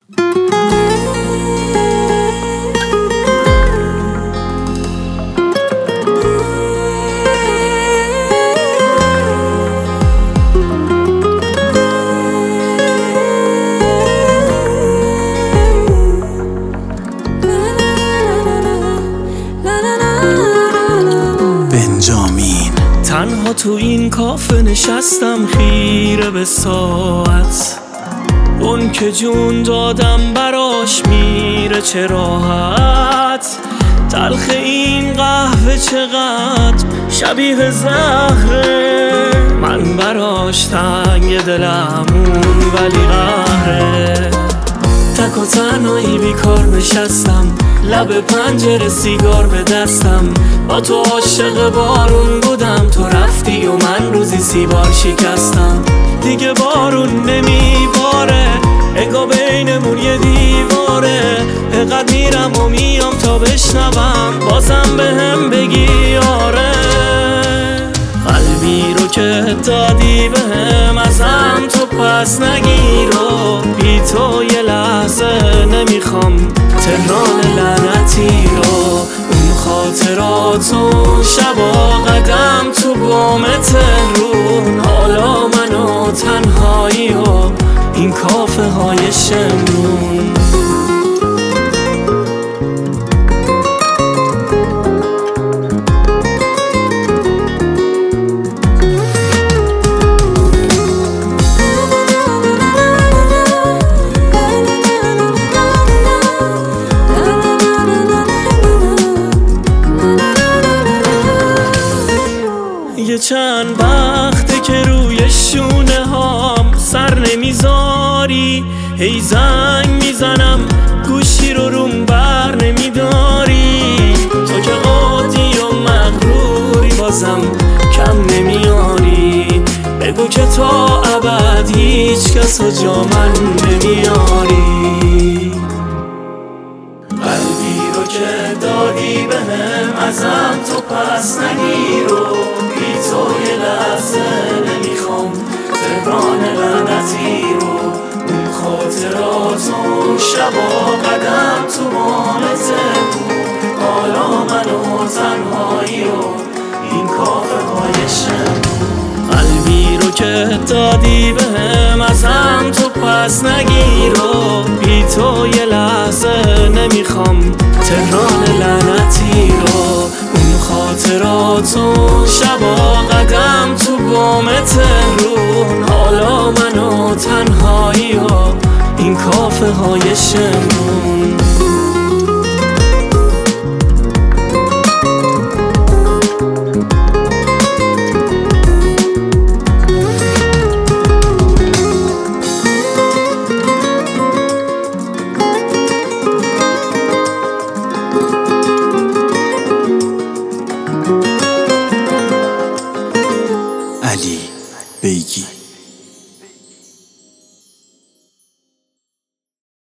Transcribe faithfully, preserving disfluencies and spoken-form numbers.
بنجامین. تنها تو این کافه نشستم خیره به ساعت، اون که جون دادم براش میره چه راحت. تلخ این قهوه چقدر شبیه زهره، من براش تنگ دلمون ولی قهره. تک و تنهایی بیکار نشستم، لب پنجره سیگار به دستم. با تو عاشق بارون بودم، تو رفتی و من روزی سی بار شکستم. دیگه بارون نمیباره، انگار بینمون یه دیواره. اقدر میرم و میام تا بشنوم، بازم به هم بگی آره. قلبی رو که دادی به هم، ازم تو پس نگیر و بی تو یه لحظه نمیخوام تهران لعنتی رو. اون خاطراتو شبا قدم تو بام تهرون، حالا من و تنهایی و این کافه های شمرون. یه چند وقته که روی شونه هام سر نمیذاری، هی زنگ میزنم گوشی رو روم بر نمیداری. تو که قاطی و مغروری بازم کم نمیاری، بگو که تا ابد هیچ کس و جا من نمیاری. قلبی رو که دادی به هم، ازم تو پس نگیر و بی تو یه لحظه نمیخوام تهران لعنتی رو. اون خاطراتو شبا قدم تو بام تهرون، حالا من و تنهایی و این کافه های شمرون. قلبی رو که دادی به هم، ازم تو پس نگیر و بی تو یه لحظه نمیخوام تهران لعنتی رو. اون خاطراتو شبا قدم تو بام تهرون، حالا من و تنهایی و این کافه های شمرون.